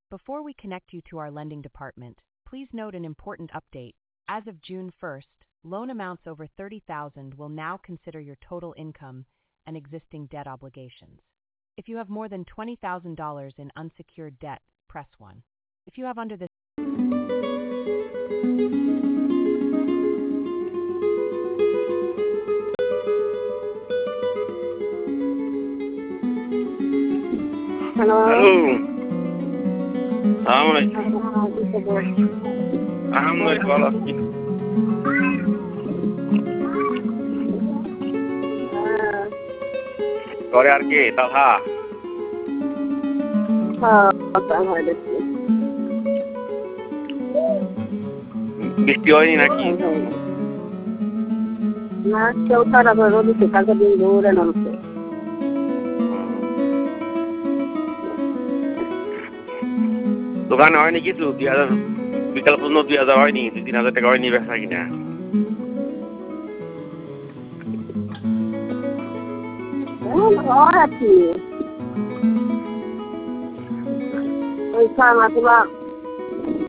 Before we connect you to our lending department, please note an important update. As of June 1st, loan amounts over $30,000 will now consider your total income and existing debt obligations. If you have more than $20,000 in unsecured debt, press 1. If you have under this Hello. Assalamualaikum. Alhamdulillah kalau করে আর কি তাহা বৃষ্টি হয়নি নাকি না কেউ তারা রোদিতে কালকে দিন ধরে নামছে দোকানে হয়নি কিছু 2000 বিকাল পর্যন্ত 2000 হয়নি 2-3000 টাকা হয়নি বেচা কিনা ওই খাওয়া